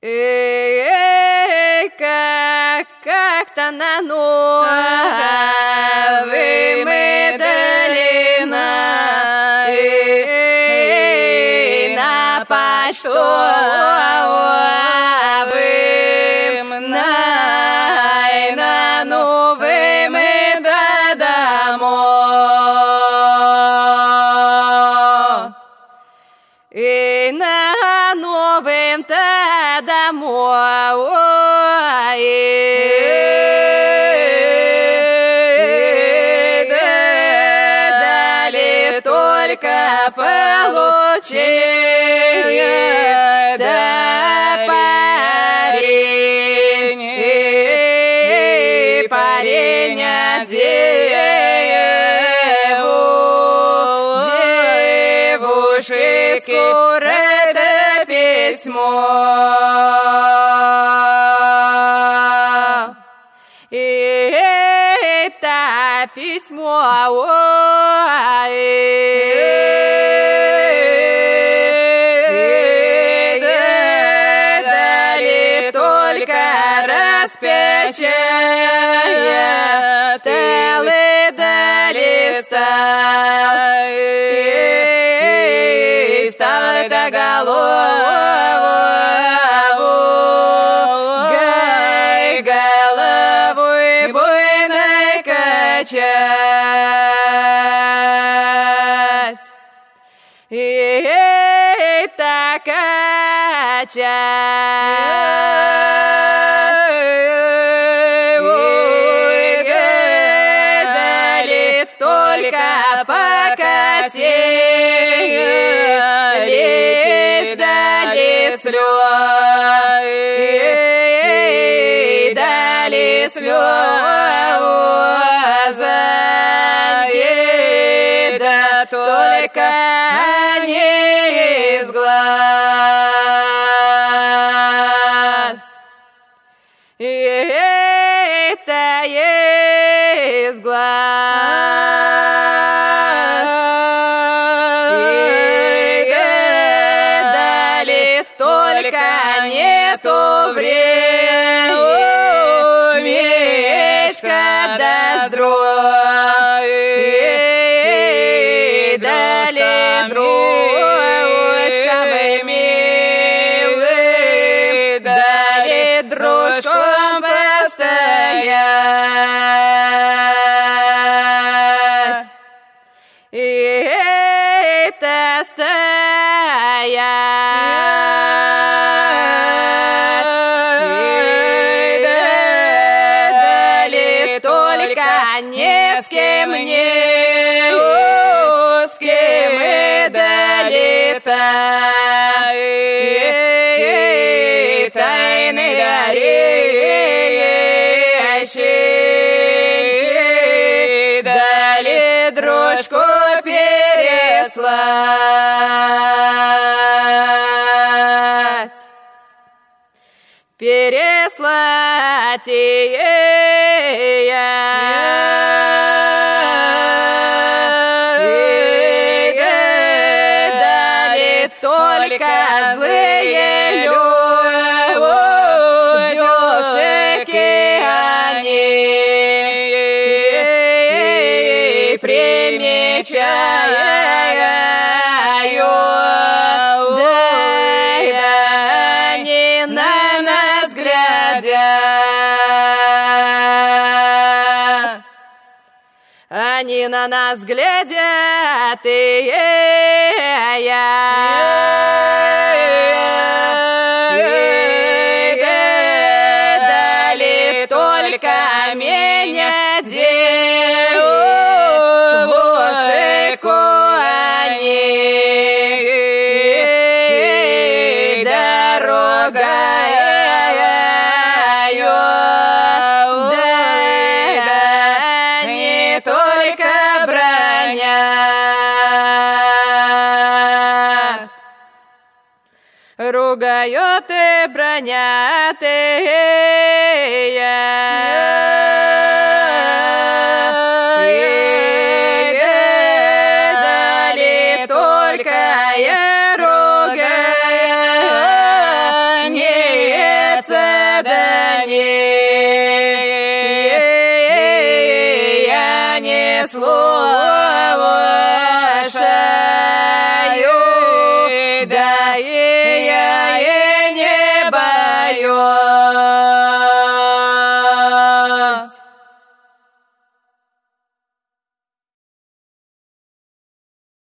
Как-то на новой долина, на почтовым, на новым до домов. И на новым-то домой, дали только получить, да парень девушке скоро это письмо. И это письмо дали только распечатать, дали стал это головой буйной качать. И так качать, дали только покатились, дали слезы, дали слезы, да только не из глаз. И это из глаз. Дали только нету времечка да здоровья, дали дружкам милым, дали дружкам постоять. И это стоять, дали только не с кем и дали тайны горящие, дали дружку переслать дали только злые людюшки они, примечают, да они на нас глядят. Они на нас глядят, дали только меня девушку они, дорогою, да не только бронят, ругают и бронят, дали только я ругаю, не не слушай.